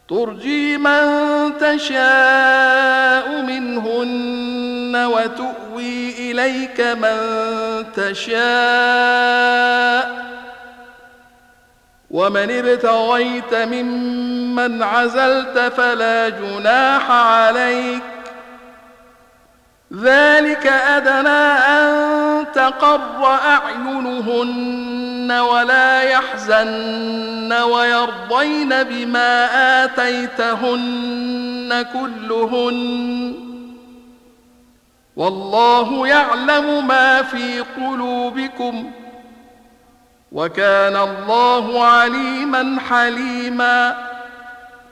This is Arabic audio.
ترجي من تشاء منهن وتؤوي إليك من تشاء ومن ابتغيت ممن عزلت فلا جناح عليك ذلك أدنى أن تقر أعينهن ولا يحزن ويرضين بما آتيتهن كلهن والله يعلم ما في قلوبكم وكان الله عليما حليما